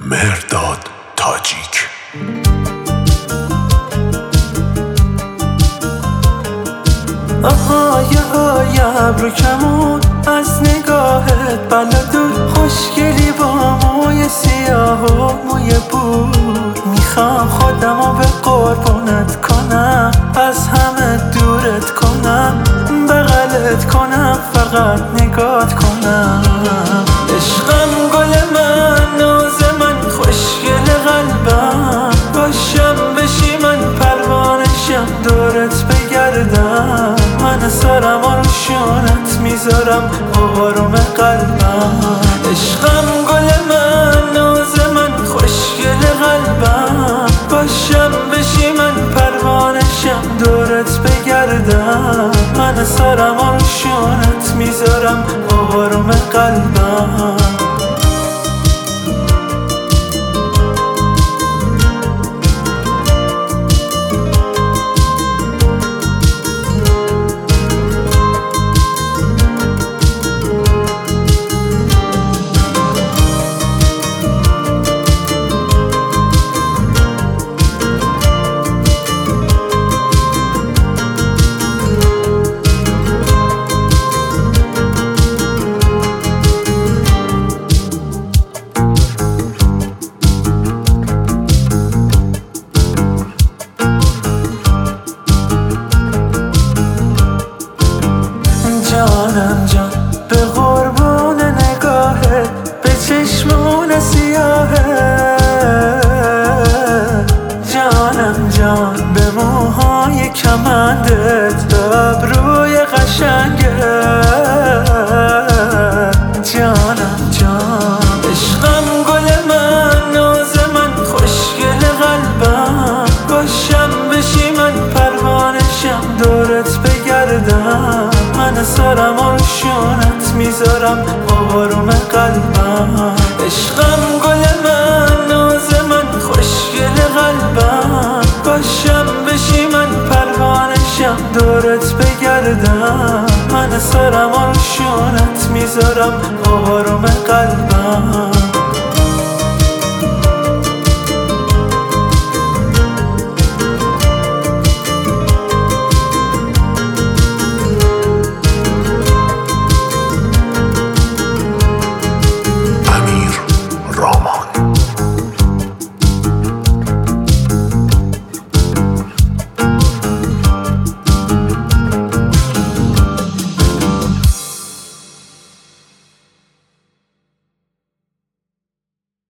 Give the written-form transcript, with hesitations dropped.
مهرداد تاجیک. آهای ابرو کمون از نگاهت بلدون، خوشگلی با موی سیاه و موی بود. میخوام خودمو به قربونت کنم، از همه دورت کنم، بغلت کنم، فقط نگات کنم. عشقم گل من، ناز من، خوشگل قلبم، باشم بشی من پروانشم، دورت بگردم. من سرم رو شونت میذارم، آروم قلبم. عشقم گل من، ناز من، خوشگل قلبم، باشم بشی من پروانشم، دورت بگردم. من سرم رو شونت میذارم، آروم قلبم. جانم جان، به قربون نگاهت، به چشمون سیاهت. جانم جان، به موهای کمندت، به ابروی قشنگت. جانم جان، عشقم گل من، ناز من، خوشگل قلبم، باشم بشی من پروانشم، دورت بگردم. من سرم رو شونت میذارم، آروم قلبم. عشقم گل من، ناز من، خوشگل قلبم، باشم بشی من پروانشم، دورت بگردم. من سرم رو شونت میذارم، آروم قلبم.